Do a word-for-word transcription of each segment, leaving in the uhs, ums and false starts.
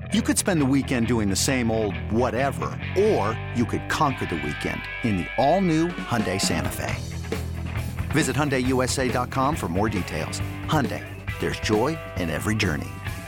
You could spend the weekend doing the same old whatever, or you could conquer the weekend in the all-new Hyundai Santa Fe. Visit Hyundai U S A dot com for more details. Hyundai, there's joy in every journey.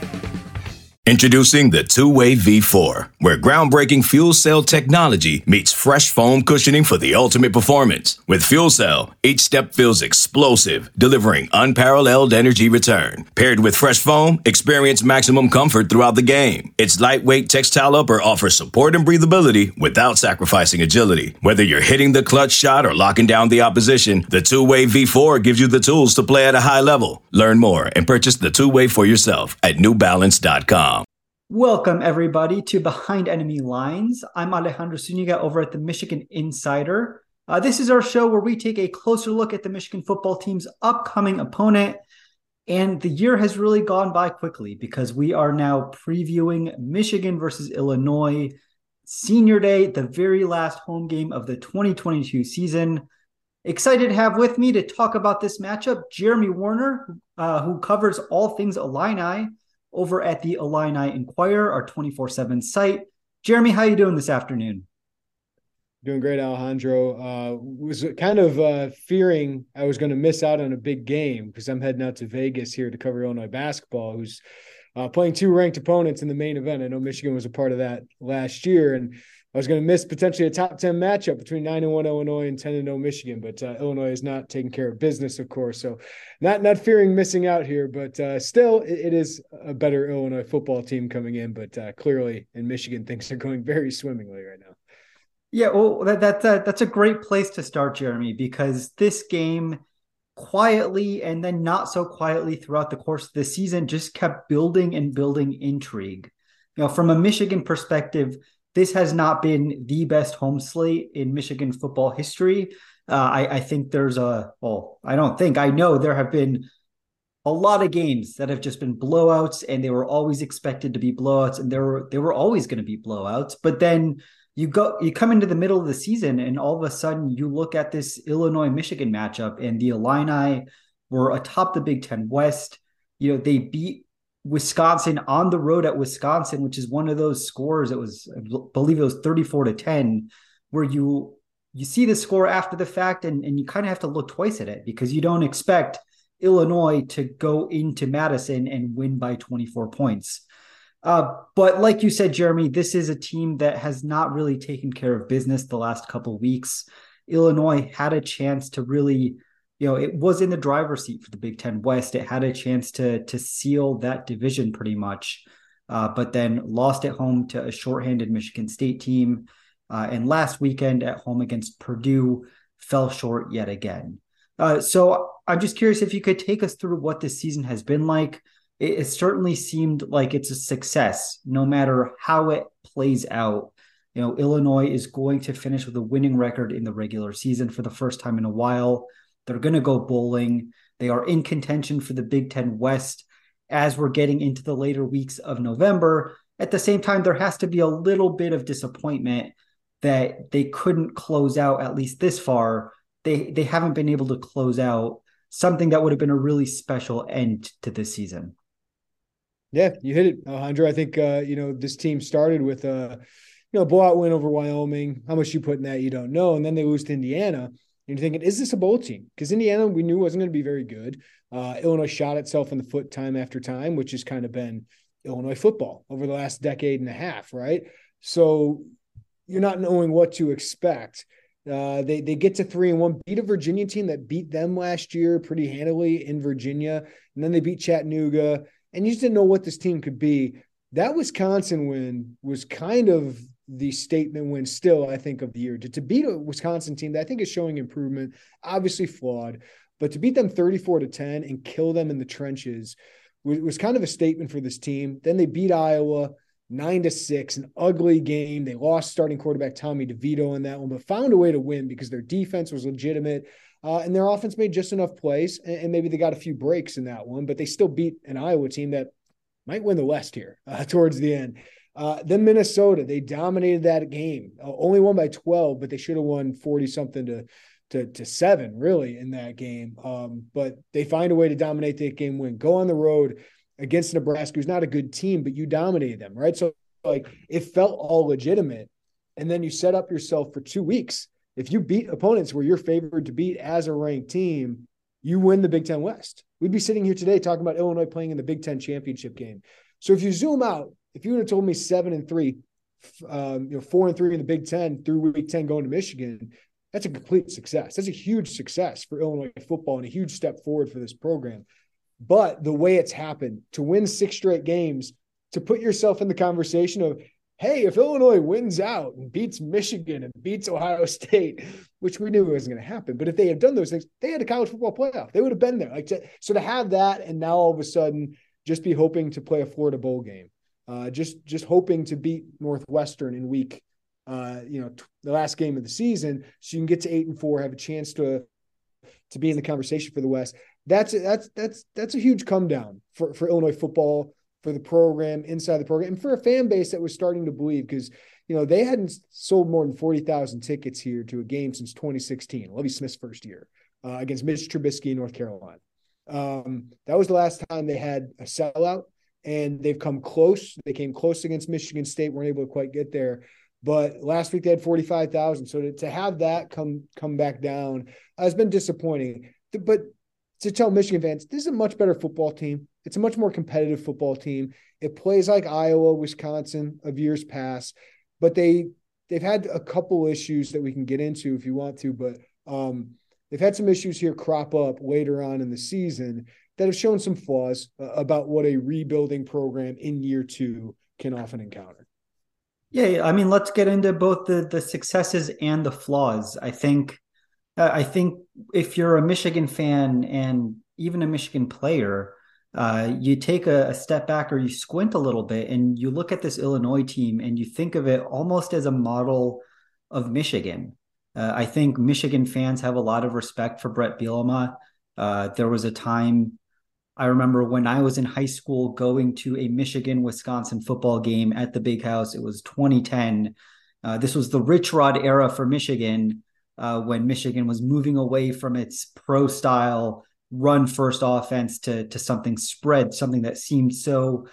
Introducing the two-way V four, where groundbreaking fuel cell technology meets fresh foam cushioning for the ultimate performance. With fuel cell, each step feels explosive, delivering unparalleled energy return. Paired with fresh foam, experience maximum comfort throughout the game. Its lightweight textile upper offers support and breathability without sacrificing agility. Whether you're hitting the clutch shot or locking down the opposition, the two-way V four gives you the tools to play at a high level. Learn more and purchase the two-way for yourself at new balance dot com. Welcome, everybody, to Behind Enemy Lines. I'm Alejandro Zuniga over at the Michigan Insider. Uh, this is our show where we take a closer look at the Michigan football team's upcoming opponent. And the year has really gone by quickly because we are now previewing Michigan versus Illinois Senior Day, the very last home game of the twenty twenty-two season. Excited to have with me to talk about this matchup, Jeremy Werner, uh, who covers all things Illini over at the Illini Inquirer, our twenty-four seven site. Jeremy, how you doing this afternoon? Doing great, Alejandro. Uh, was kind of uh, fearing I was going to miss out on a big game because I'm heading out to Vegas here to cover Illinois basketball, who's uh, playing two ranked opponents in the main event. I know Michigan was a part of that last year, and I was going to miss potentially a top ten matchup between nine and one Illinois and ten and oh Michigan, but uh, Illinois is not taking care of business, of course. So not not fearing missing out here, but uh, still it, it is a better Illinois football team coming in. But uh, clearly in Michigan, things are going very swimmingly right now. Yeah, well, that, that, that that's a great place to start, Jeremy, because this game quietly and then not so quietly throughout the course of the season just kept building and building intrigue. You know, from a Michigan perspective, this has not been the best home slate in Michigan football history. Uh, I, I think there's a, well, I don't think, I know there have been a lot of games that have just been blowouts, and they were always expected to be blowouts, and there were, they were always going to be blowouts. But then you go, you come into the middle of the season, and all of a sudden you look at this Illinois-Michigan matchup, and the Illini were atop the Big Ten West. You know, they beat Wisconsin on the road at Wisconsin, which is one of those scores. It was, I believe it was thirty-four to ten, where you you see the score after the fact, and, and you kind of have to look twice at it because you don't expect Illinois to go into Madison and win by twenty-four points. Uh, but like you said, Jeremy, this is a team that has not really taken care of business the last couple of weeks. Illinois had a chance to really, you know, it was in the driver's seat for the Big Ten West. It had a chance to, to seal that division pretty much, uh, but then lost at home to a shorthanded Michigan State team. Uh, and last weekend at home against Purdue fell short yet again. Uh, so I'm just curious if you could take us through what this season has been like. It, it certainly seemed like it's a success, no matter how it plays out. You know, Illinois is going to finish with a winning record in the regular season for the first time in a while. They're going to go bowling. They are in contention for the Big Ten West as we're getting into the later weeks of November. At the same time, there has to be a little bit of disappointment that they couldn't close out, at least this far. They they haven't been able to close out something that would have been a really special end to this season. Yeah, you hit it, Alejandro. I think, uh, you know, this team started with a, you know, blowout win over Wyoming. How much you put in that, you don't know. And then they lose to Indiana. And you're thinking, is this a bowl team? Because Indiana, we knew wasn't going to be very good. Uh, Illinois shot itself in the foot time after time, which has kind of been Illinois football over the last decade and a half, right? So you're not knowing what to expect. Uh, they they get to three and one, beat a Virginia team that beat them last year pretty handily in Virginia, and then they beat Chattanooga, and you just didn't know what this team could be. That Wisconsin win was kind of the statement win still, I think, of the year. To, to beat a Wisconsin team that I think is showing improvement, obviously flawed, but to beat them thirty-four to ten and kill them in the trenches was, was kind of a statement for this team. Then they beat Iowa nine to six, an ugly game. They lost starting quarterback Tommy DeVito in that one, but found a way to win because their defense was legitimate. Uh, and their offense made just enough plays, and, and maybe they got a few breaks in that one, but they still beat an Iowa team that might win the West here uh, towards the end. Uh, then Minnesota, they dominated that game. Uh, only won by twelve, but they should have won forty-something to, to, to seven, really, in that game. Um, but they find a way to dominate that game, win. Go on the road against Nebraska, who's not a good team, but you dominated them, right? So like it felt all legitimate. And then you set up yourself for two weeks. If you beat opponents where you're favored to beat as a ranked team, you win the Big Ten West. We'd be sitting here today talking about Illinois playing in the Big Ten championship game. So if you zoom out, if you would have told me seven and three, um, you know, four and three in the Big Ten through week ten going to Michigan, that's a complete success. That's a huge success for Illinois football and a huge step forward for this program. But the way it's happened, to win six straight games, to put yourself in the conversation of, hey, if Illinois wins out and beats Michigan and beats Ohio State, which we knew wasn't going to happen, but if they had done those things, they had a college football playoff. They would have been there. Like to, so to have that and now all of a sudden just be hoping to play a Florida bowl game, uh, just just hoping to beat Northwestern in week, uh, you know, t- the last game of the season, so you can get to eight and four, have a chance to to be in the conversation for the West. That's that's that's that's a huge come down for for Illinois football, for the program, inside the program, and for a fan base that was starting to believe, because, you know, they hadn't sold more than forty thousand tickets here to a game since twenty sixteen, Lovie Smith's first year, uh, against Mitch Trubisky in North Carolina. Um, that was the last time they had a sellout, and they've come close. They came close against Michigan State, weren't able to quite get there. But last week they had forty-five thousand. So to, to have that come come back down uh, has been disappointing. But to tell Michigan fans, this is a much better football team. It's a much more competitive football team. It plays like Iowa, Wisconsin of years past, but they, they've had a couple issues that we can get into if you want to, but um, they've had some issues here crop up later on in the season that have shown some flaws uh, about what a rebuilding program in year two can often encounter. Yeah, I mean, let's get into both the the successes and the flaws. I think uh, I think if you're a Michigan fan and even a Michigan player, uh, you take a, a step back or you squint a little bit and you look at this Illinois team and you think of it almost as a model of Michigan. Uh, I think Michigan fans have a lot of respect for Brett Bielema. Uh, there was a time, I remember when I was in high school going to a Michigan-Wisconsin football game at the Big House. It was twenty ten. Uh, this was the Rich Rod era for Michigan, uh, when Michigan was moving away from its pro-style run-first offense to, to something spread, something that seemed so,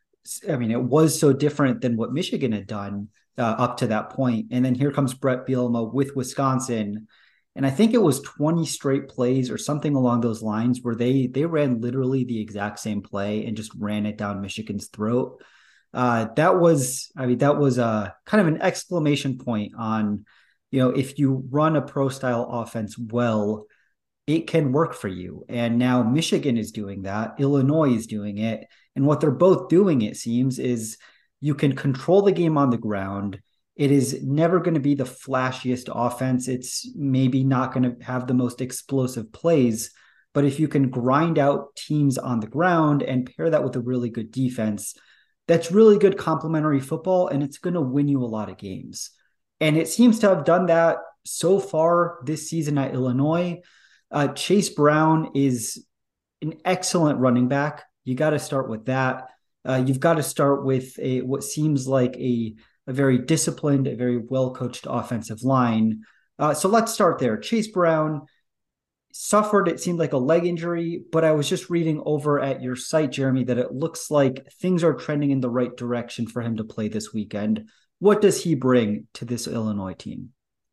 I mean, it was so different than what Michigan had done uh, up to that point. And then here comes Brett Bielema with Wisconsin. And I think it was twenty straight plays or something along those lines where they they ran literally the exact same play and just ran it down Michigan's throat. Uh, that was, I mean, that was a kind of an exclamation point on, you know, if you run a pro style offense well, it can work for you. And now Michigan is doing that. Illinois is doing it. And what they're both doing, it seems, is you can control the game on the ground. It is never going to be the flashiest offense. It's maybe not going to have the most explosive plays, but if you can grind out teams on the ground and pair that with a really good defense, that's really good complementary football, and it's going to win you a lot of games. And it seems to have done that so far this season at Illinois. Uh, Chase Brown is an excellent running back. You got to start with that. Uh, you've got to start with a what seems like a a very disciplined, a very well-coached offensive line. Uh, so let's start there. Chase Brown suffered, it seemed like, a leg injury, but I was just reading over at your site, Jeremy, that it looks like things are trending in the right direction for him to play this weekend. What does he bring to this Illinois team?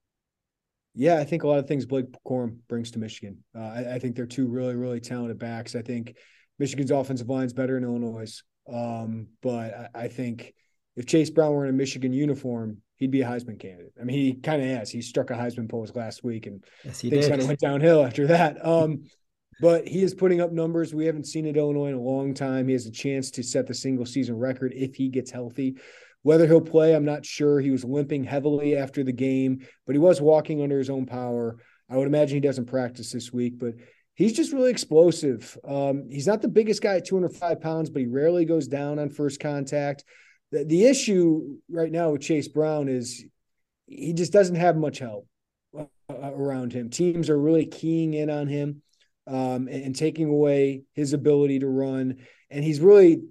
Yeah, I think a lot of things Blake Corum brings to Michigan. Uh, I, I think they're two really, really talented backs. I think Michigan's offensive line is better than Illinois'. Um, but I, I think if Chase Brown were in a Michigan uniform, he'd be a Heisman candidate. I mean, he kind of has. He struck a Heisman pose last week, and yes, he things did. kind of went downhill after that. Um, but he is putting up numbers we haven't seen at Illinois in a long time. He has a chance to set the single-season record if he gets healthy. Whether he'll play, I'm not sure. He was limping heavily after the game, but he was walking under his own power. I would imagine he doesn't practice this week, but he's just really explosive. Um, he's not the biggest guy at two hundred five pounds, but he rarely goes down on first contact. The, the issue right now with Chase Brown is he just doesn't have much help uh, around him. Teams are really keying in on him um, and, and taking away his ability to run. And he's really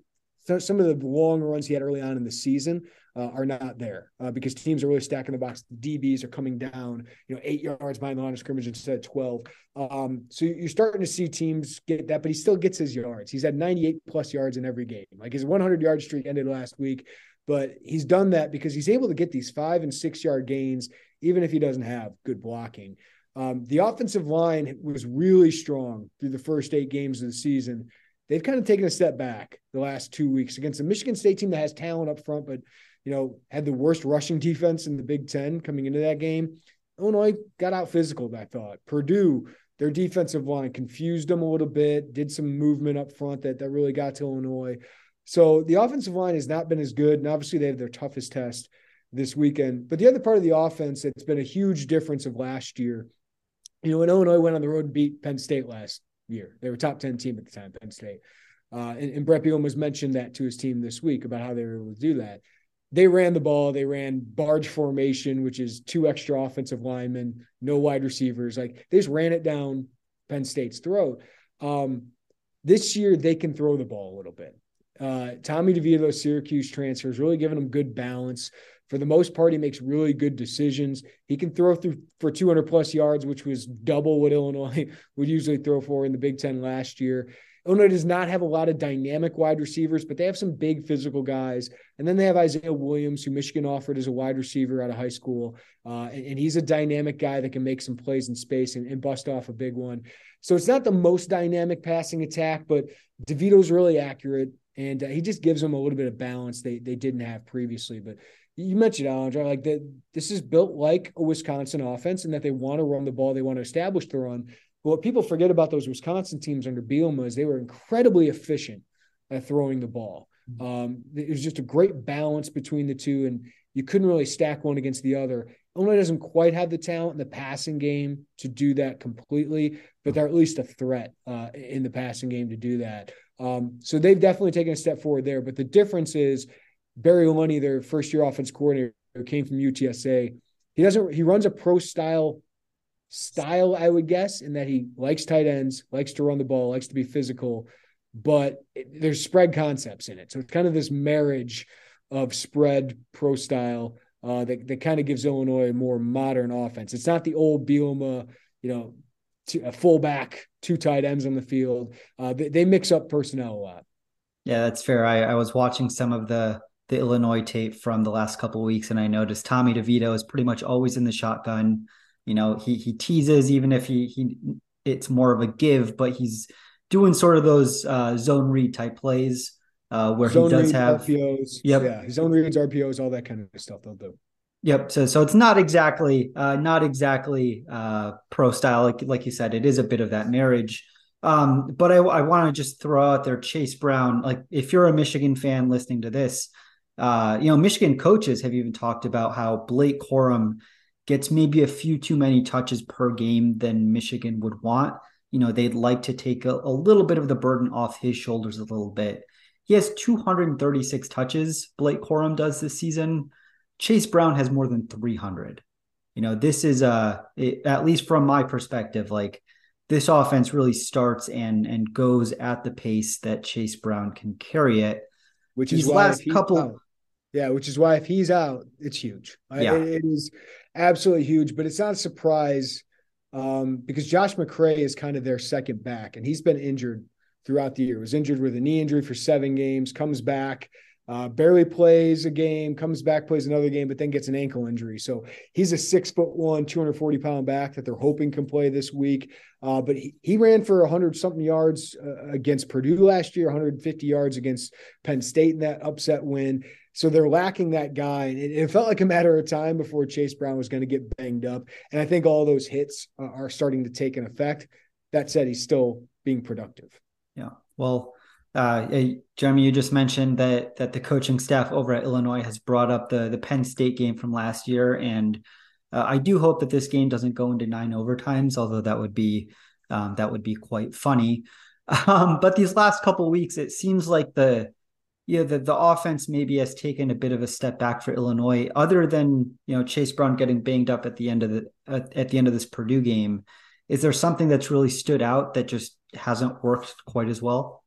So some of the long runs he had early on in the season uh, are not there uh, because teams are really stacking the box. The D Bs are coming down, you know, eight yards behind the line of scrimmage instead of twelve. Um, so you're starting to see teams get that, but he still gets his yards. He's had ninety-eight plus yards in every game. Like his one hundred yard streak ended last week, but he's done that because he's able to get these five and six yard gains, even if he doesn't have good blocking. Um, the offensive line was really strong through the first eight games of the season. They've kind of taken a step back the last two weeks against a Michigan State team that has talent up front, but, you know, had the worst rushing defense in the Big Ten coming into that game. Illinois got out physical, I thought. Purdue, their defensive line confused them a little bit, did some movement up front that, that really got to Illinois. So the offensive line has not been as good, and obviously they have their toughest test this weekend. But the other part of the offense that's been a huge difference of last year, you know, when Illinois went on the road and beat Penn State last year. They were top ten team at the time, Penn State. Uh, and, and Brett Bielema has mentioned that to his team this week about how they were able to do that. They ran the ball. They ran barge formation, which is two extra offensive linemen, no wide receivers. Like they just ran it down Penn State's throat. Um, this year, they can throw the ball a little bit. Uh, Tommy DeVito, Syracuse transfer, is really giving them good balance. For the most part, he makes really good decisions. He can throw through for two hundred plus yards, which was double what Illinois would usually throw for in the Big Ten last year. Illinois does not have a lot of dynamic wide receivers, but they have some big physical guys. And then they have Isaiah Williams, who Michigan offered as a wide receiver out of high school. Uh, and, and he's a dynamic guy that can make some plays in space and, and bust off a big one. So it's not the most dynamic passing attack, but DeVito's really accurate. And uh, he just gives them a little bit of balance they they didn't have previously. But you mentioned, Alondra, like that this is built like a Wisconsin offense and that they want to run the ball. They want to establish the run. But what people forget about those Wisconsin teams under Bielema is they were incredibly efficient at throwing the ball. Um, it was just a great balance between the two, and you couldn't really stack one against the other. Illinois doesn't quite have the talent in the passing game to do that completely, but they're at least a threat uh, in the passing game to do that. Um, so they've definitely taken a step forward there. But the difference is Barry Lunny, their first-year offense coordinator, who came from U T S A, he doesn't. He runs a pro-style style, I would guess, in that he likes tight ends, likes to run the ball, likes to be physical, but it, there's spread concepts in it. So it's kind of this marriage of spread pro style uh, that, that kind of gives Illinois a more modern offense. It's not the old Bielema, you know, two, a fullback, two tight ends on the field. Uh, they, they mix up personnel a lot. Yeah, that's fair. I, I was watching some of the the Illinois tape from the last couple of weeks, and I noticed Tommy DeVito is pretty much always in the shotgun. You know, he he teases even if he he it's more of a give, but he's doing sort of those uh, zone read type plays uh, where zone he does read, have R P Os. Yep. Yeah, zone reads, R P Os, all that kind of stuff they'll do. Yep. So so it's not exactly uh, not exactly uh, pro style, like like you said. It is a bit of that marriage. Um, but I, I want to just throw out there Chase Brown. Like if you're a Michigan fan listening to this, uh, you know, Michigan coaches have even talked about how Blake Corum gets maybe a few too many touches per game than Michigan would want. You know, they'd like to take a, a little bit of the burden off his shoulders a little bit. He has two hundred thirty-six touches, Blake Corum does this season. Chase Brown has more than three hundred. You know, this is, uh, it, at least from my perspective, like this offense really starts and and goes at the pace that Chase Brown can carry it. Which is These why last couple... Out, yeah, which is why if he's out, it's huge. Yeah. It, it is absolutely huge, but it's not a surprise um, because Josh McCray is kind of their second back, and he's been injured throughout the year. Was injured with a knee injury for seven games, comes back, uh, barely plays a game, comes back, plays another game, but then gets an ankle injury. So he's a six foot one, two hundred forty pound back that they're hoping can play this week. Uh, but he, he ran for a hundred something yards uh, against Purdue last year, one hundred fifty yards against Penn State in that upset win. So they're lacking that guy. And it, it felt like a matter of time before Chase Brown was going to get banged up. And I think all those hits uh, are starting to take an effect. That said, he's still being productive. Yeah. Well, uh, Jeremy, you just mentioned that that the coaching staff over at Illinois has brought up the, the Penn State game from last year. And uh, I do hope that this game doesn't go into nine overtimes, although that would be um, that would be quite funny. Um, but these last couple of weeks, it seems like the Yeah, the, the offense maybe has taken a bit of a step back for Illinois, other than, you know, Chase Brown getting banged up at the end of the at, at the end of this Purdue game. Is there something that's really stood out that just hasn't worked quite as well?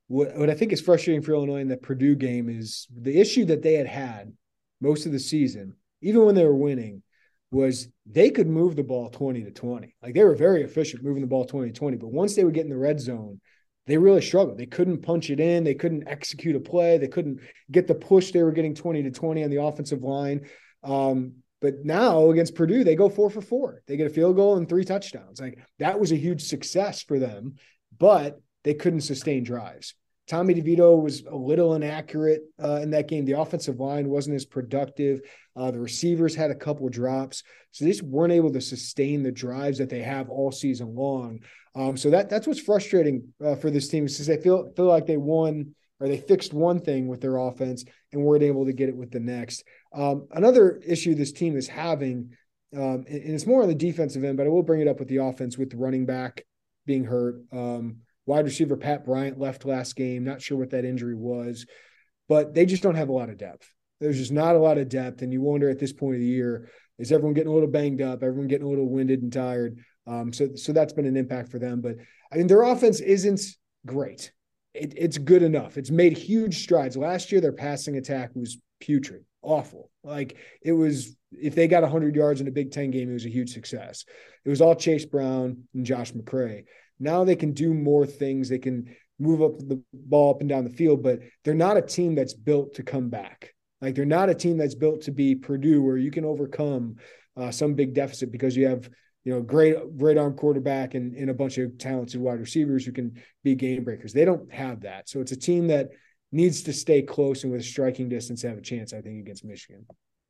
what, what I think is frustrating for Illinois in the Purdue game is the issue that they had had most of the season, even when they were winning, was they could move the ball twenty to twenty. Like they were very efficient moving the ball twenty to twenty, but once they would get in the red zone, they really struggled. They couldn't punch it in. They couldn't execute a play. They couldn't get the push. They were getting twenty to twenty on the offensive line. Um, but now against Purdue, they go four for four. They get a field goal and three touchdowns. Like that was a huge success for them, but they couldn't sustain drives. Tommy DeVito was a little inaccurate uh, in that game. The offensive line wasn't as productive. Uh, the receivers had a couple drops. So they just weren't able to sustain the drives that they have all season long. Um, so that that's what's frustrating uh, for this team, is they feel feel like they won or they fixed one thing with their offense and weren't able to get it with the next. Um, another issue this team is having, um, and, and it's more on the defensive end, but I will bring it up with the offense with the running back being hurt. Um, wide receiver Pat Bryant left last game. Not sure what that injury was, but they just don't have a lot of depth. There's just not a lot of depth. And you wonder at this point of the year, is everyone getting a little banged up? Everyone getting a little winded and tired? Um, so, so that's been an impact for them. But I mean, their offense isn't great. It, it's good enough. It's made huge strides. Last year, their passing attack was putrid, awful. Like it was, if they got one hundred yards in a Big Ten game, it was a huge success. It was all Chase Brown and Josh McCray. Now they can do more things. They can move up the ball up and down the field, but they're not a team that's built to come back. Like they're not a team that's built to be Purdue, where you can overcome uh, some big deficit because you have, you know, great, great arm quarterback and, and a bunch of talented wide receivers who can be game breakers. They don't have that. So it's a team that needs to stay close and with striking distance have a chance, I think, against Michigan.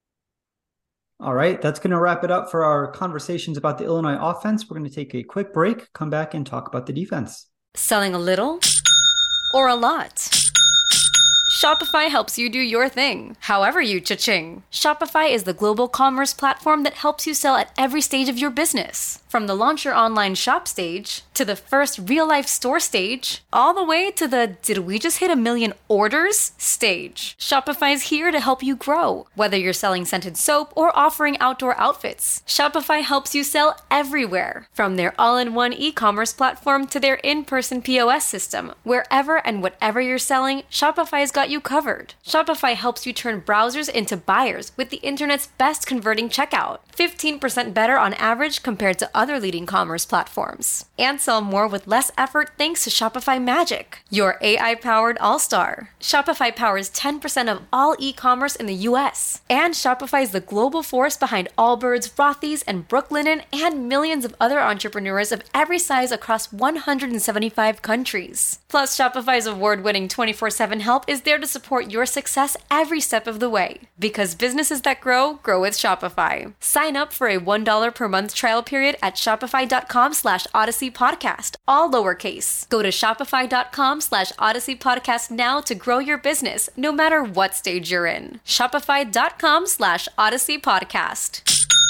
All right, that's going to wrap it up for our conversations about the Illinois offense. We're going to take a quick break, come back and talk about the defense. Selling a little or a lot? Shopify helps you do your thing, however you cha-ching. Shopify is the global commerce platform that helps you sell at every stage of your business. From the launch your online shop stage, to the first real-life store stage, all the way to the did we just hit a million orders stage. Shopify's here to help you grow. Whether you're selling scented soap or offering outdoor outfits, Shopify helps you sell everywhere. From their all-in-one e-commerce platform to their in-person P O S system, wherever and whatever you're selling, Shopify's got you covered. Shopify helps you turn browsers into buyers with the internet's best converting checkout. fifteen percent better on average compared to other leading commerce platforms. And sell more with less effort thanks to Shopify Magic, your A I-powered all-star. Shopify powers ten percent of all e-commerce in the U S. And Shopify is the global force behind Allbirds, Rothy's, and Brooklinen, and millions of other entrepreneurs of every size across one hundred seventy-five countries. Plus, Shopify's award-winning twenty-four seven help is there to support your success every step of the way. Because businesses that grow, grow with Shopify. Sign up for a one dollar per month trial period at shopify.com slash Odyssey Podcast, all lowercase. Go to shopify.com slash Odyssey Podcast now to grow your business, no matter what stage you're in. Shopify.com slash Odyssey Podcast.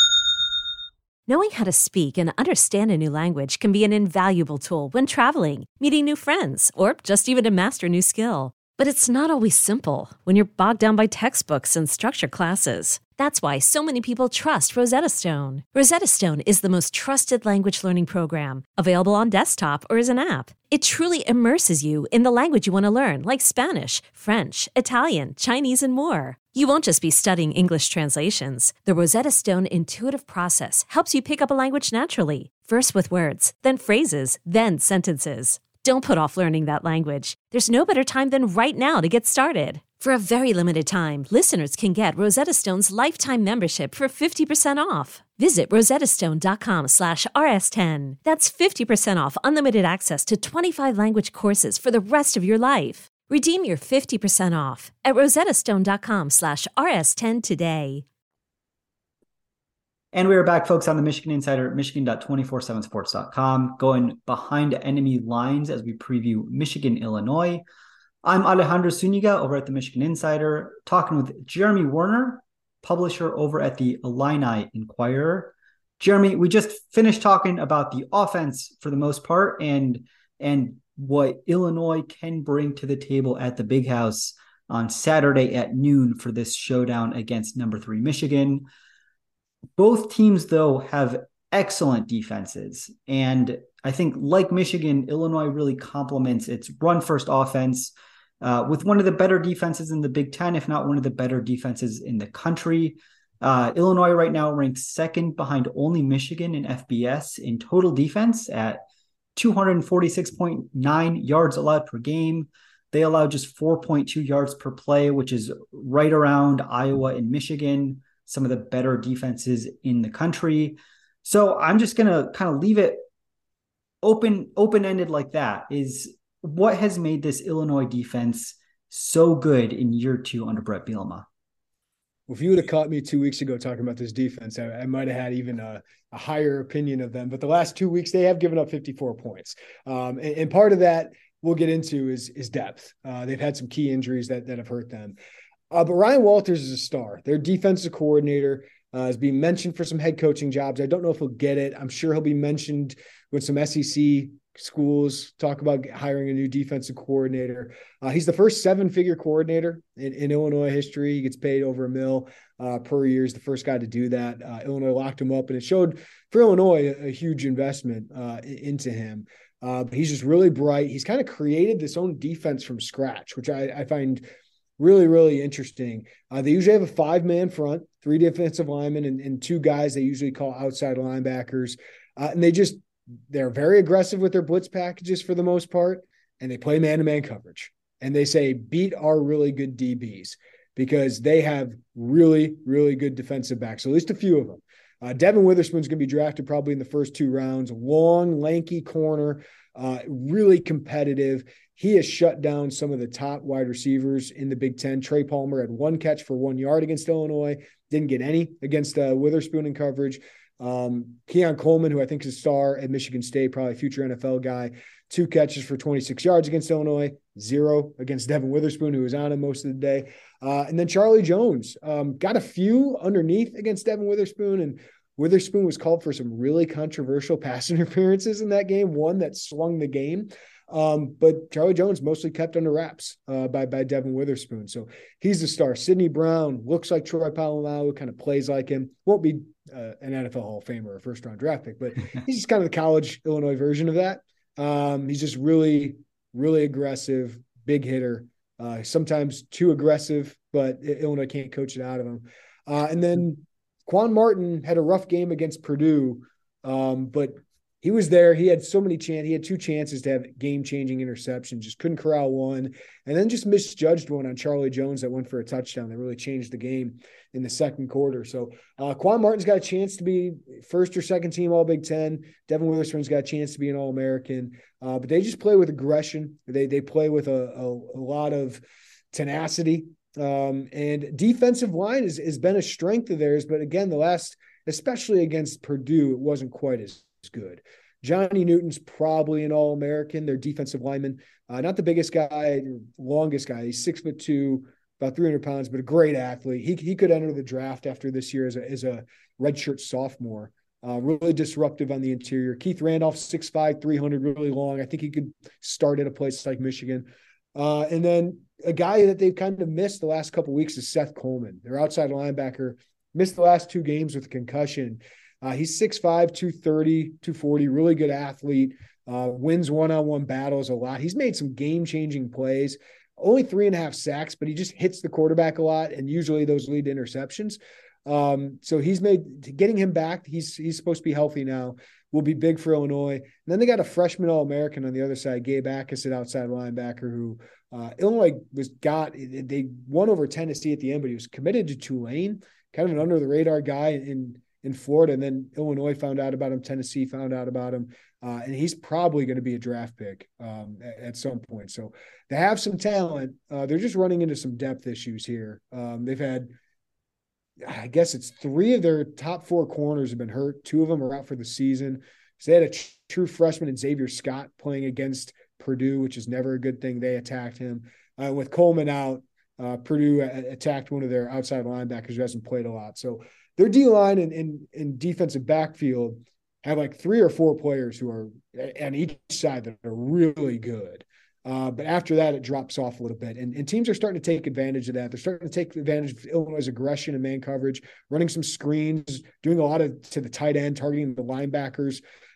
Knowing how to speak and understand a new language can be an invaluable tool when traveling, meeting new friends, or just even to master a new skill. But it's not always simple when you're bogged down by textbooks and structured classes. That's why so many people trust Rosetta Stone. Rosetta Stone is the most trusted language learning program, available on desktop or as an app. It truly immerses you in the language you want to learn, like Spanish, French, Italian, Chinese, and more. You won't just be studying English translations. The Rosetta Stone intuitive process helps you pick up a language naturally, first with words, then phrases, then sentences. Don't put off learning that language. There's no better time than right now to get started. For a very limited time, listeners can get Rosetta Stone's lifetime membership for fifty percent off. Visit rosettastone.com slash rs10. That's fifty percent off unlimited access to twenty-five language courses for the rest of your life. Redeem your fifty percent off at rosettastone.com slash rs10 today. And we are back, folks, on the Michigan Insider at michigan dot two four seven sports dot com, going behind enemy lines as we preview Michigan, Illinois. I'm Alejandro Zuniga over at the Michigan Insider, talking with Jeremy Werner, publisher over at the Illini Inquirer. Jeremy, we just finished talking about the offense for the most part and and what Illinois can bring to the table at the Big House on Saturday at noon for this showdown against number three Michigan. Both teams, though, have excellent defenses. And I think, like Michigan, Illinois really complements its run-first offense uh, with one of the better defenses in the Big Ten, if not one of the better defenses in the country. Uh, Illinois right now ranks second behind only Michigan in F B S in total defense at two forty-six point nine yards allowed per game. They allow just four point two yards per play, which is right around Iowa and Michigan, some of the better defenses in the country. So I'm just going to kind of leave it open, open-ended like that. Is what has made this Illinois defense so good in year two under Brett Bielema? Well, if you would have caught me two weeks ago talking about this defense, I, I might have had even a, a higher opinion of them. But the last two weeks, they have given up fifty-four points. Um, and, and part of that we'll get into is, is depth. Uh, they've had some key injuries that, that have hurt them. Uh, but Ryan Walters is a star. Their defensive coordinator uh, is being mentioned for some head coaching jobs. I don't know if he'll get it. I'm sure he'll be mentioned with some S E C schools, talk about hiring a new defensive coordinator. Uh, he's the first seven-figure coordinator in, in Illinois history. He gets paid over a mil uh, per year. He's the first guy to do that. Uh, Illinois locked him up, and it showed for Illinois a, a huge investment uh, into him. Uh, but he's just really bright. He's kind of created this own defense from scratch, which I, I find really, really interesting. Uh, they usually have a five-man front, three defensive linemen, and, and two guys they usually call outside linebackers. Uh, and they just They're very aggressive with their blitz packages for the most part, and they play man-to-man coverage. And they say, beat our really good D Bs, because they have really, really good defensive backs, at least a few of them. Uh, Devin Witherspoon's going to be drafted probably in the first two rounds. Long, lanky corner, uh, really competitive. He has shut down some of the top wide receivers in the Big Ten. Trey Palmer had one catch for one yard against Illinois, didn't get any against uh, Witherspoon in coverage. Um, Keon Coleman, who I think is a star at Michigan State, probably a future N F L guy, two catches for twenty-six yards against Illinois, zero against Devin Witherspoon, who was on him most of the day. Uh, and then Charlie Jones um, got a few underneath against Devin Witherspoon, and Witherspoon was called for some really controversial pass interferences in that game, one that swung the game. Um, but Charlie Jones mostly kept under wraps uh, by, by Devin Witherspoon. So he's the star. Sidney Brown looks like Troy Polamalu, kind of plays like him. Won't be uh, an N F L Hall of Famer or a first round draft pick, but he's just kind of the college Illinois version of that. Um, he's just really, really aggressive, big hitter, uh, sometimes too aggressive, but Illinois can't coach it out of him. Uh, and then Quan Martin had a rough game against Purdue, um, but he was there. He had so many chances. He had two chances to have game-changing interceptions, just couldn't corral one, and then just misjudged one on Charlie Jones that went for a touchdown that really changed the game in the second quarter. So uh, Quan Martin's got a chance to be first or second team All-Big Ten. Devin Witherspoon's got a chance to be an All-American. Uh, but they just play with aggression. They they play with a, a, a lot of tenacity. Um, and defensive line has, has been a strength of theirs. But again, the last, especially against Purdue, it wasn't quite as good. Johnny Newton's probably an All-American, their defensive lineman. Uh, not the biggest guy, longest guy. He's six foot two, about three hundred pounds, but a great athlete. He he could enter the draft after this year as a, as a redshirt sophomore. Uh, really disruptive on the interior. Keith Randolph, six five, three hundred, really long. I think he could start at a place like Michigan. Uh, and then a guy that they've kind of missed the last couple of weeks is Seth Coleman, their outside linebacker. Missed the last two games with a concussion. Uh, he's six five, two thirty, two forty, really good athlete, uh, wins one-on-one battles a lot. He's made some game-changing plays, only three and a half sacks, but he just hits the quarterback a lot, and usually those lead to interceptions. Um, so he's made – getting him back, he's he's supposed to be healthy now, will be big for Illinois. And then they got a freshman All-American on the other side, Gabe Ackus, an outside linebacker who uh, Illinois was got – they won over Tennessee at the end, but he was committed to Tulane, kind of an under-the-radar guy in – in Florida, and then Illinois found out about him, Tennessee found out about him, uh, and he's probably going to be a draft pick um, at, at some point. So they have some talent. Uh, they're just running into some depth issues here. Um, they've had, I guess it's three of their top four corners have been hurt. Two of them are out for the season. So they had a tr- true freshman in Xavier Scott playing against Purdue, which is never a good thing. They attacked him. Uh, with Coleman out, uh, Purdue a- attacked one of their outside linebackers who hasn't played a lot. So their D-line and, and, and defensive backfield have like three or four players who are on each side that are really good. Uh, but after that, it drops off a little bit. And, and teams are starting to take advantage of that. They're starting to take advantage of Illinois' aggression and man coverage, running some screens, doing a lot of to the tight end, targeting the linebackers.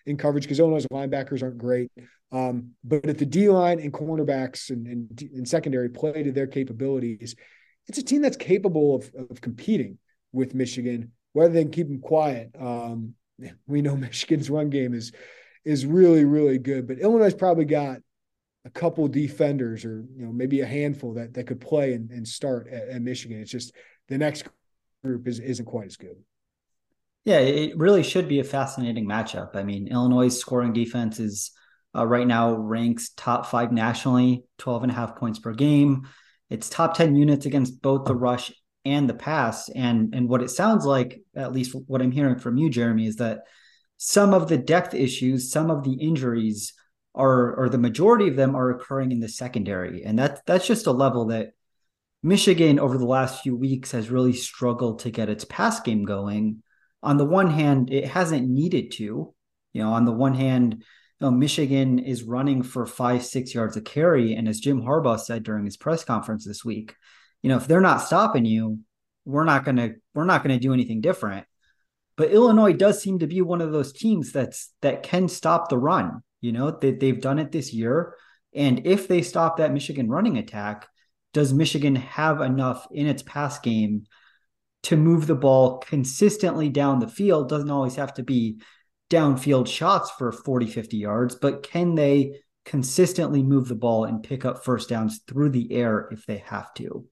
in coverage because Illinois' linebackers aren't great. Um, but if the D-line and cornerbacks and, and, and secondary play to their capabilities, it's a team that's capable of, of competing with Michigan, whether they can keep them quiet. Um, we know Michigan's run game is is really, really good, but Illinois probably got a couple defenders or, you know, maybe a handful that, that could play and, and start at, at Michigan. It's just the next group is, isn't quite as good. Yeah, it really should be a fascinating matchup. I mean, Illinois' scoring defense is uh, right now ranks top five nationally, twelve and a half points per game. It's top ten units against both the rush and the pass. And, and what it sounds like, at least what I'm hearing from you, Jeremy, is that some of the depth issues, some of the injuries are, or the majority of them are occurring in the secondary. And that, that's just a level that Michigan over the last few weeks has really struggled to get its pass game going. On the one hand, it hasn't needed to. You know, on the one hand, you know, Michigan is running for five, six yards a carry. And as Jim Harbaugh said during his press conference this week, you know, if they're not stopping you, we're not going to, we're not going to do anything different. But Illinois does seem to be one of those teams that's, that can stop the run. You know, they, they've done it this year. And if they stop that Michigan running attack, does Michigan have enough in its pass game to move the ball consistently down the field? Doesn't always have to be downfield shots for forty, fifty yards, but can they consistently move the ball and pick up first downs through the air if they have to?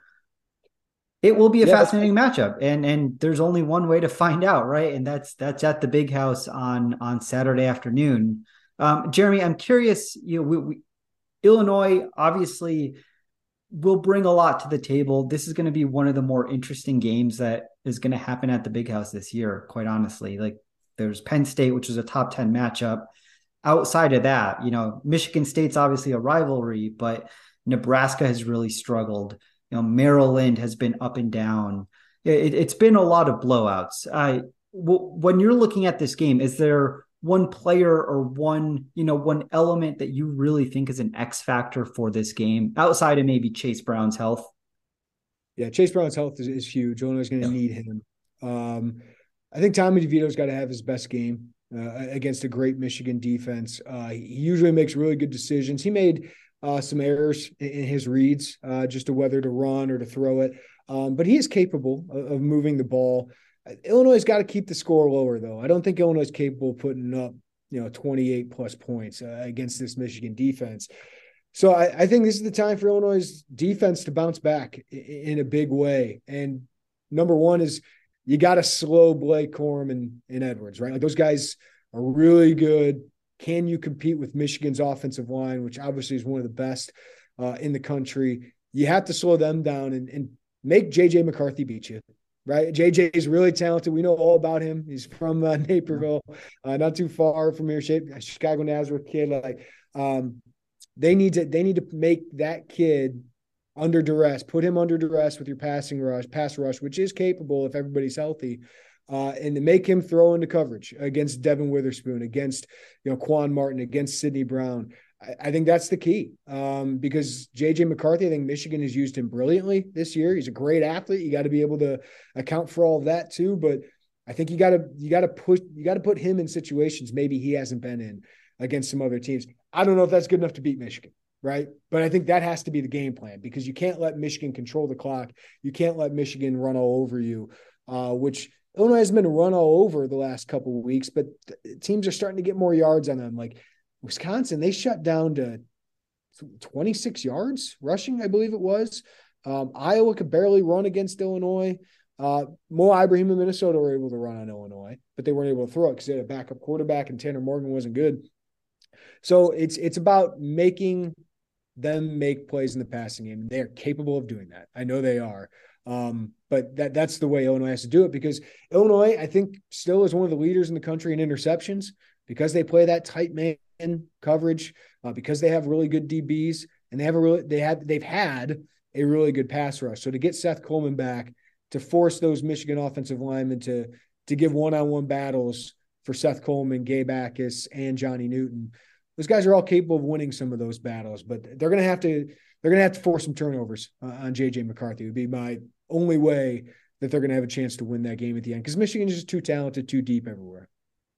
It will be a yeah, fascinating matchup, and and there's only one way to find out, right? And that's that's at the Big House on on Saturday afternoon. Um, Jeremy, I'm curious. You know, we, we, Illinois obviously will bring a lot to the table. This is going to be one of the more interesting games that is going to happen at the Big House this year. Quite honestly, like there's Penn State, which is a top ten matchup. Outside of that, you know, Michigan State's obviously a rivalry, but Nebraska has really struggled. You know, Maryland has been up and down. It, it's been a lot of blowouts. Uh, w- when you're looking at this game, is there one player or one, you know, one element that you really think is an X factor for this game outside of maybe Chase Brown's health? Yeah, Chase Brown's health is, is huge. Illinois is going to yeah. need him. Um, I think Tommy DeVito's got to have his best game uh, against a great Michigan defense. Uh, he usually makes really good decisions. He made Uh, some errors in his reads, uh, just to whether to run or to throw it. Um, but he is capable of, of moving the ball. Illinois has got to keep the score lower, though. I don't think Illinois is capable of putting up, you know, twenty-eight plus points uh, against this Michigan defense. So I, I think this is the time for Illinois' defense to bounce back in, in a big way. And number one is you got to slow Blake Corum and, and Edwards, right? Like those guys are really good. Can you compete with Michigan's offensive line, which obviously is one of the best uh, in the country? You have to slow them down and, and make J J McCarthy beat you, right? J J is really talented. We know all about him. He's from uh, Naperville, uh, not too far from here. Chicago Nazareth kid. Like um, they need to they need to make that kid under duress. Put him under duress with your passing rush, pass rush, which is capable if everybody's healthy. Uh, and to make him throw into coverage against Devin Witherspoon, against, you know, Quan Martin, against Sidney Brown. I, I think that's the key um, because J J McCarthy, I think Michigan has used him brilliantly this year. He's a great athlete. You got to be able to account for all of that too. But I think you got to, you got to push, you got to put him in situations maybe he hasn't been in against some other teams. I don't know if that's good enough to beat Michigan, right? But I think that has to be the game plan because you can't let Michigan control the clock. You can't let Michigan run all over you, uh, which – Illinois has been run all over the last couple of weeks, but teams are starting to get more yards on them. Like Wisconsin, they shut down to twenty-six yards rushing, I believe it was. Um, Iowa could barely run against Illinois. Uh, Mo Ibrahim in Minnesota were able to run on Illinois, but they weren't able to throw it because they had a backup quarterback and Tanner Morgan wasn't good. So it's it's about making them make plays in the passing game. They're capable of doing that. I know they are. Um, but that that's the way Illinois has to do it because Illinois, I think, still is one of the leaders in the country in interceptions because they play that tight man coverage, uh, because they have really good D Bs and they have a really they had they've had a really good pass rush. So to get Seth Coleman back, to force those Michigan offensive linemen to to give one-on-one battles for Seth Coleman, Gabe Akis, and Johnny Newton, those guys are all capable of winning some of those battles. But they're going to have to they're going to have to force some turnovers uh, on J J McCarthy. It would be my only way that they're going to have a chance to win that game at the end because Michigan is just too talented, too deep everywhere.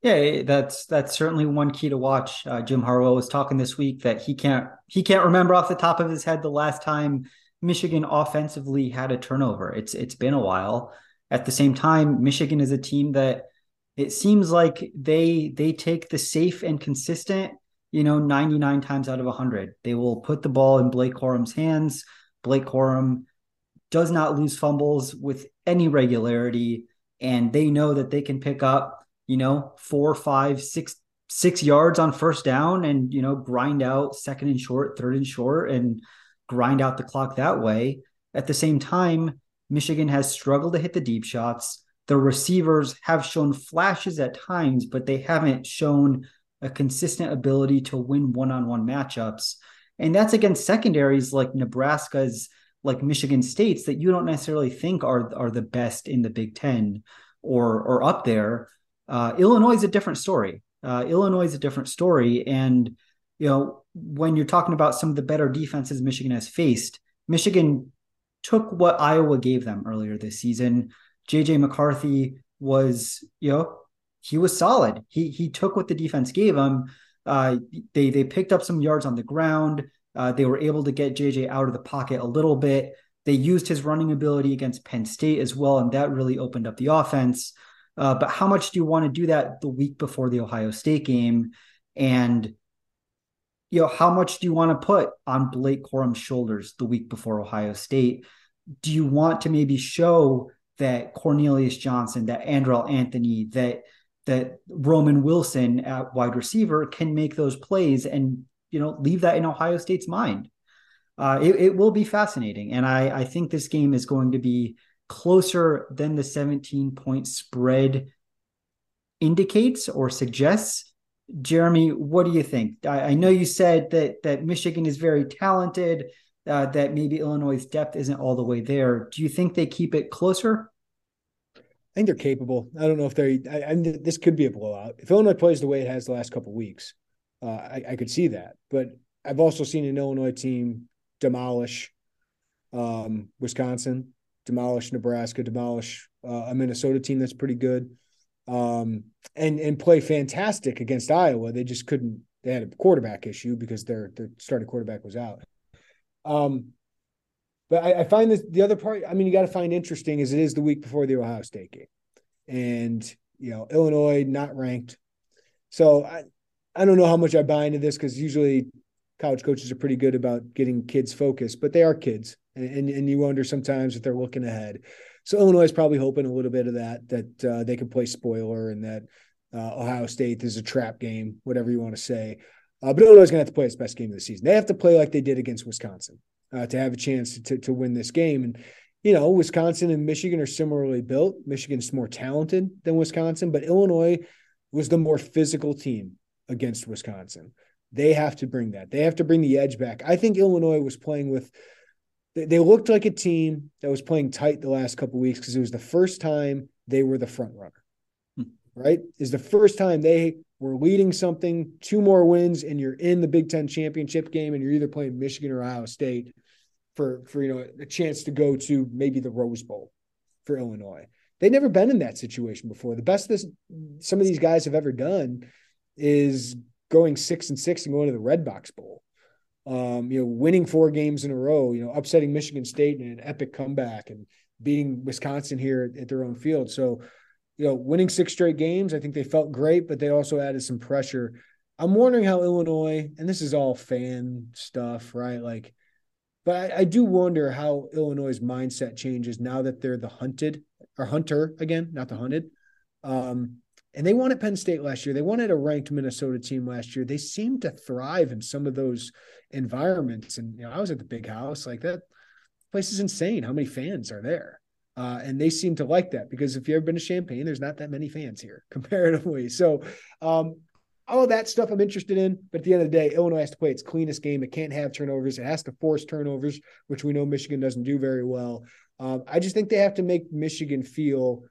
Yeah, that's that's certainly one key to watch. Uh, Jim Harbaugh was talking this week that he can't he can't remember off the top of his head the last time Michigan offensively had a turnover. It's it's been a while. At the same time, Michigan is a team that it seems like they they take the safe and consistent, you know, ninety-nine times out of one hundred. They will put the ball in Blake Corum's hands. Blake Corum does not lose fumbles with any regularity, and they know that they can pick up, you know, four, five, six, six yards on first down and, you know, grind out second and short, third and short, and grind out the clock that way. At the same time, Michigan has struggled to hit the deep shots. The receivers have shown flashes at times, but they haven't shown a consistent ability to win one-on-one matchups. And that's against secondaries like Nebraska's, like Michigan State's, that you don't necessarily think are, are the best in the Big Ten or, or up there. Uh, Illinois is a different story. Uh, Illinois is a different story. And, you know, when you're talking about some of the better defenses Michigan has faced, Michigan took what Iowa gave them earlier this season. J J McCarthy was, you know, he was solid. He he took what the defense gave him. Uh, they they picked up some yards on the ground. Uh, they were able to get J J out of the pocket a little bit. They used his running ability against Penn State as well, and that really opened up the offense. Uh, but how much do you want to do that the week before the Ohio State game? And, you know, how much do you want to put on Blake Corum's shoulders the week before Ohio State? Do you want to maybe show that Cornelius Johnson, that Andrell Anthony, that that Roman Wilson at wide receiver can make those plays and, you know, leave that in Ohio State's mind? Uh, it, it will be fascinating. And I, I think this game is going to be closer than the seventeen point spread indicates or suggests. Jeremy, what do you think? I, I know you said that that Michigan is very talented, uh, that maybe Illinois' depth isn't all the way there. Do you think they keep it closer? I think they're capable. I don't know if they're. I, I, this could be a blowout. If Illinois plays the way it has the last couple of weeks, uh, I, I could see that. But I've also seen an Illinois team demolish um, Wisconsin, demolish Nebraska, demolish uh, a Minnesota team that's pretty good, um, and and play fantastic against Iowa. They just couldn't. They had a quarterback issue because their their starting quarterback was out. Um, but I, I find this the other part. I mean, you got to find interesting is it is the week before the Ohio State game, and you know Illinois not ranked. So I I don't know how much I buy into this because usually college coaches are pretty good about getting kids focused, but they are kids. And, and you wonder sometimes if they're looking ahead. So Illinois is probably hoping a little bit of that, that uh, they can play spoiler and that uh, Ohio State is a trap game, whatever you want to say. Uh, but Illinois is going to have to play its best game of the season. They have to play like they did against Wisconsin uh, to have a chance to, to win this game. And, you know, Wisconsin and Michigan are similarly built. Michigan's more talented than Wisconsin, but Illinois was the more physical team against Wisconsin. They have to bring that. They have to bring the edge back. I think Illinois was playing with – they looked like a team that was playing tight the last couple of weeks because it was the first time they were the front runner, hmm. right? It's the first time they were leading something, two more wins, and you're in the Big Ten championship game, and you're either playing Michigan or Ohio State for, for you know, a chance to go to maybe the Rose Bowl for Illinois. They've never been in that situation before. The best this some of these guys have ever done is going six and six and going to the Red Box Bowl. Um, you know, winning four games in a row, you know, upsetting Michigan State in an epic comeback and beating Wisconsin here at, at their own field. So, you know, winning six straight games, I think they felt great, but they also added some pressure. I'm wondering how Illinois, and this is all fan stuff, right? Like, but I, I do wonder how Illinois' mindset changes now that they're the hunted or hunter again, not the hunted. Um, And they won at Penn State last year. They won at a ranked Minnesota team last year. They seem to thrive in some of those environments. And, you know, I was at the Big House. Like, that place is insane. How many fans are there? Uh, and they seem to like that because if you've ever been to Champaign, there's not that many fans here comparatively. So um, all of that stuff I'm interested in. But at the end of the day, Illinois has to play its cleanest game. It can't have turnovers. It has to force turnovers, which we know Michigan doesn't do very well. Um, I just think they have to make Michigan feel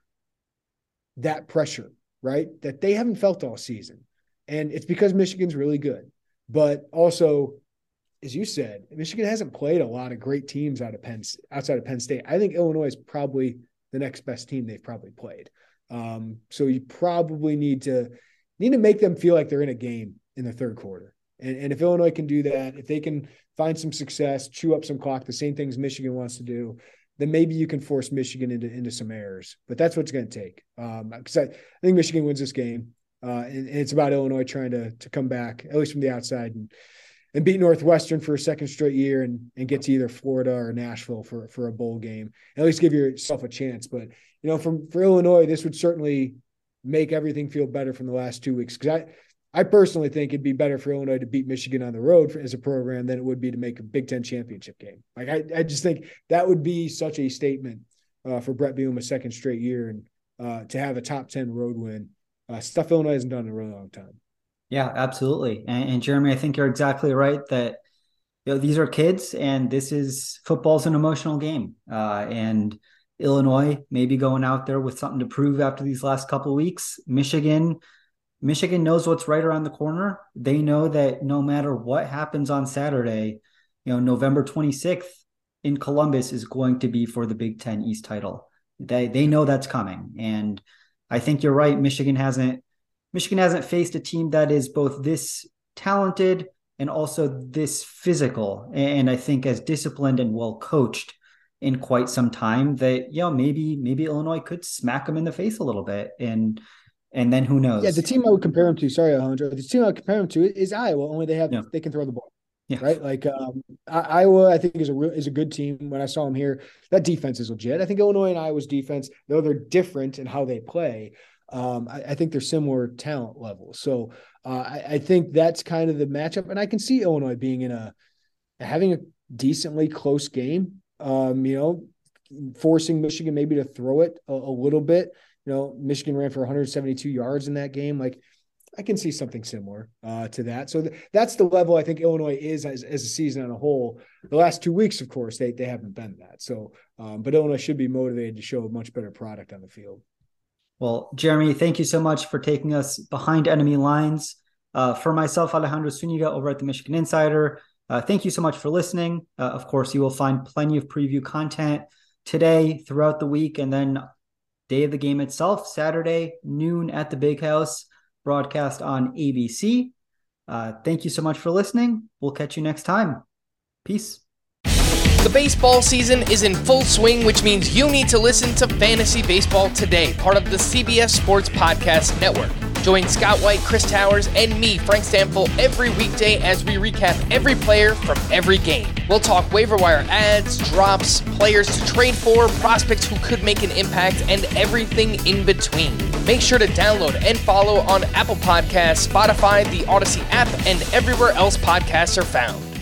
that pressure, right? That they haven't felt all season. And it's because Michigan's really good. But also, as you said, Michigan hasn't played a lot of great teams out of Penn, outside of Penn State. I think Illinois is probably the next best team they've probably played. Um, so you probably need to need to make them feel like they're in a game in the third quarter. And, and if Illinois can do that, if they can find some success, chew up some clock, the same things Michigan wants to do, then maybe you can force Michigan into, into some errors. But that's what it's going to take. Um, because I, I think Michigan wins this game. Uh, and, and it's about Illinois trying to to come back, at least from the outside, and and beat Northwestern for a second straight year and and get to either Florida or Nashville for, for a bowl game. At least give yourself a chance. But, you know, from for Illinois, this would certainly make everything feel better from the last two weeks. Because I, I personally think it'd be better for Illinois to beat Michigan on the road for, as a program than it would be to make a Big Ten championship game. Like, I, I just think that would be such a statement uh, for Brett Bielema a second straight year, and uh, to have a top ten road win, uh, stuff Illinois hasn't done in a really long time. Yeah, absolutely. And, and Jeremy, I think you're exactly right that, you know, these are kids and this is football's an emotional game. Uh, and Illinois maybe going out there with something to prove after these last couple of weeks. Michigan, Michigan knows what's right around the corner. They know that no matter what happens on Saturday, you know, November twenty-sixth in Columbus is going to be for the Big Ten East title. They they know that's coming. And I think you're right. Michigan hasn't Michigan hasn't faced a team that is both this talented and also this physical, and I think as disciplined and well coached in quite some time, that, you know, maybe maybe Illinois could smack them in the face a little bit, and and then who knows? Yeah, the team I would compare them to, sorry, Alejandro, the team I would compare them to is Iowa. Only they have yeah. they can throw the ball. Yeah. Right. Like um, Iowa, I think is a real, is a good team. When I saw them here, that defense is legit. I think Illinois and Iowa's defense, though they're different in how they play, um, I, I think they're similar talent levels. So uh, I, I think that's kind of the matchup, and I can see Illinois being in a having a decently close game. Um, you know, forcing Michigan maybe to throw it a, a little bit. You know, Michigan ran for one hundred seventy-two yards in that game. Like, I can see something similar uh, to that. So th- that's the level I think Illinois is as, as a season on a whole. The last two weeks, of course, they they haven't been that. So, um, but Illinois should be motivated to show a much better product on the field. Well, Jeremy, thank you so much for taking us behind enemy lines. Uh, for myself, Alejandro Zuniga over at the Michigan Insider, uh, thank you so much for listening. Uh, of course, you will find plenty of preview content today, throughout the week, and then day of the game itself, Saturday, noon at the Big House, broadcast on A B C. Uh, thank you so much for listening. We'll catch you next time. Peace. The baseball season is in full swing, which means you need to listen to Fantasy Baseball Today, part of the C B S Sports Podcast Network. Join Scott White, Chris Towers, and me, Frank Stample, every weekday as we recap every player from every game. We'll talk waiver wire ads, drops, players to trade for, prospects who could make an impact, and everything in between. Make sure to download and follow on Apple Podcasts, Spotify, the Odyssey app, and everywhere else podcasts are found.